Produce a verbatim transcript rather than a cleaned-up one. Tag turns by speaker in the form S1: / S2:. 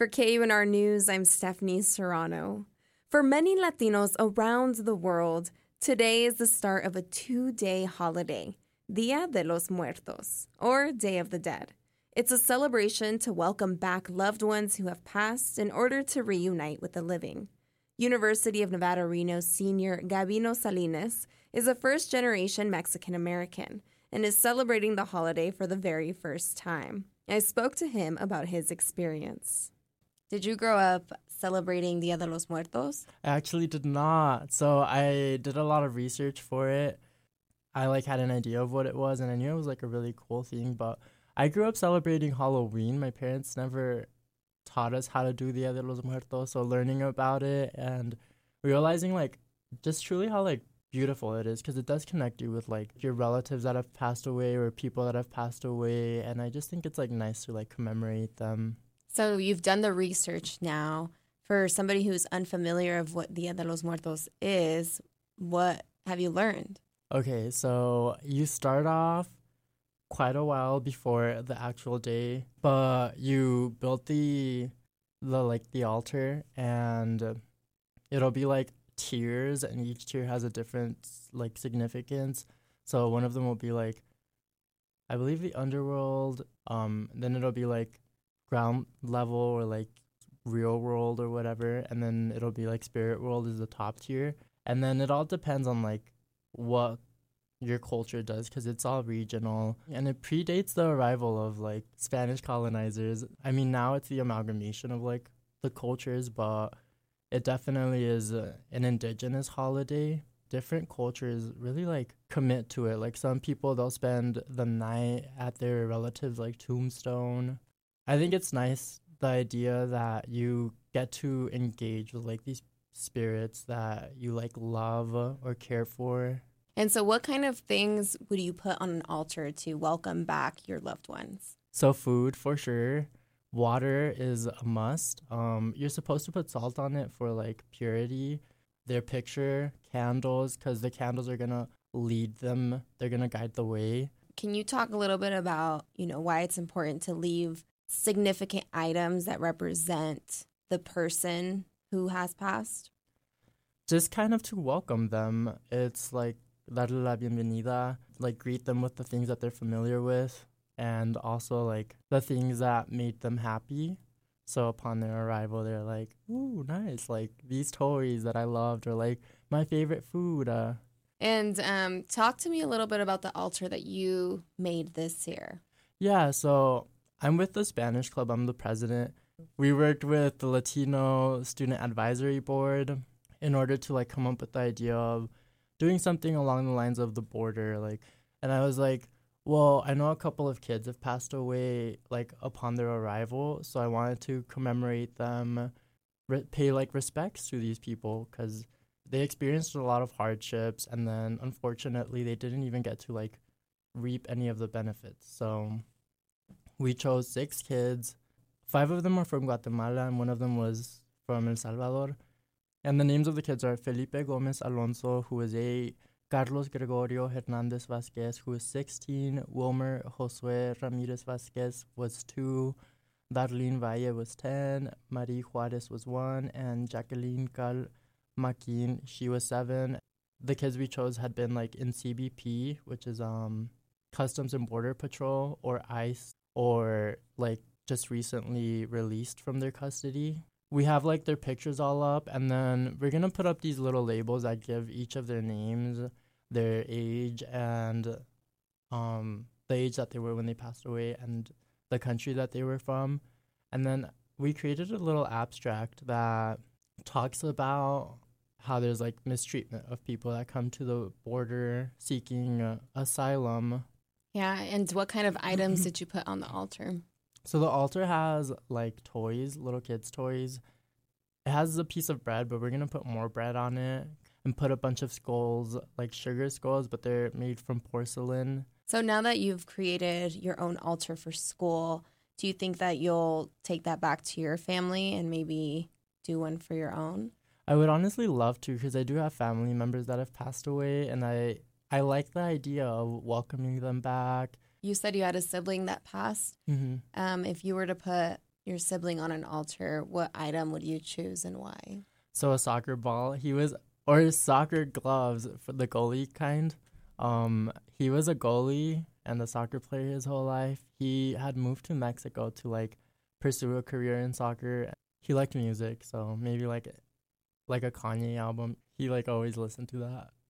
S1: For K U N R News, I'm Stephanie Serrano. For many Latinos around the world, today is the start of a two-day holiday, Dia de los Muertos, or Day of the Dead. It's a celebration to welcome back loved ones who have passed in order to reunite with the living. University of Nevada, Reno senior Gabino Salinas is a first-generation Mexican-American and is celebrating the holiday for the very first time. I spoke to him about his experience. Did you grow up celebrating Dia de los Muertos?
S2: I actually did not. So I did a lot of research for it. I like had an idea of what it was, and I knew it was like a really cool thing, but I grew up celebrating Halloween. My parents never taught us how to do Dia de los Muertos, so learning about it and realizing like just truly how like beautiful it is, because it does connect you with like your relatives that have passed away or people that have passed away, and I just think it's like nice to like commemorate them.
S1: So you've done the research now. For somebody who's unfamiliar of what Dia de los Muertos is, what have you learned?
S2: Okay, so you start off quite a while before the actual day, but you built the the like the altar, and it'll be like tiers, and each tier has a different like significance. So one of them will be like, I believe, the underworld, um then it'll be like ground level or like real world or whatever, and then it'll be like spirit world is the top tier, and then it all depends on like what your culture does, because it's all regional, and it predates the arrival of like Spanish colonizers. I mean, now it's the amalgamation of like the cultures, but it definitely is a, an indigenous holiday. Different cultures really like commit to it. Like some people, they'll spend the night at their relatives' like tombstone. I think it's nice, the idea that you get to engage with like these spirits that you like love or care for.
S1: And so what kind of things would you put on an altar to welcome back your loved ones?
S2: So food, for sure. Water is a must. Um, you're supposed to put salt on it for like purity. Their picture, candles, because the candles are going to lead them. They're going to guide the way.
S1: Can you talk a little bit about, you know, why it's important to leave significant items that represent the person who has passed?
S2: Just kind of to welcome them. It's like darle la bienvenida, like greet them with the things that they're familiar with, and also like the things that made them happy. So upon their arrival, they're like, ooh, nice, like these toys that I loved, or like my favorite food. Uh.
S1: And um, talk to me a little bit about the altar that you made this year.
S2: Yeah, so I'm with the Spanish Club. I'm the president. We worked with the Latino Student Advisory Board in order to like come up with the idea of doing something along the lines of the border. Like, and I was like, well, I know a couple of kids have passed away like upon their arrival, so I wanted to commemorate them, re- pay like respects to these people, because they experienced a lot of hardships, and then unfortunately they didn't even get to like reap any of the benefits. So we chose six kids. Five of them are from Guatemala, and one of them was from El Salvador. And the names of the kids are Felipe Gomez Alonso, who is eight, Carlos Gregorio Hernandez Vasquez, who is sixteen, Wilmer Josue Ramirez Vasquez was two, Darlene Valle was ten, Marie Juarez was one, and Jacqueline Cal Maquin, she was seven. The kids we chose had been like in C B P, which is um Customs and Border Patrol, or ICE, or like just recently released from their custody. We have like their pictures all up, and then we're gonna put up these little labels that give each of their names, their age, and um the age that they were when they passed away, and the country that they were from. And then we created a little abstract that talks about how there's like mistreatment of people that come to the border seeking uh, asylum.
S1: Yeah, and what kind of items did you put on the altar?
S2: So the altar has like toys, little kids' toys. It has a piece of bread, but we're going to put more bread on it and put a bunch of skulls, like sugar skulls, but they're made from porcelain.
S1: So now that you've created your own altar for school, do you think that you'll take that back to your family and maybe do one for your own?
S2: I would honestly love to, because I do have family members that have passed away, and I, I like the idea of welcoming them back.
S1: You said you had a sibling that passed.
S2: Mm-hmm.
S1: Um, if you were to put your sibling on an altar, what item would you choose and why?
S2: So a soccer ball. He was, or soccer gloves for the goalie kind. Um, he was a goalie and a soccer player his whole life. He had moved to Mexico to like pursue a career in soccer. He liked music, so maybe like like a Kanye album. He like always listened to that.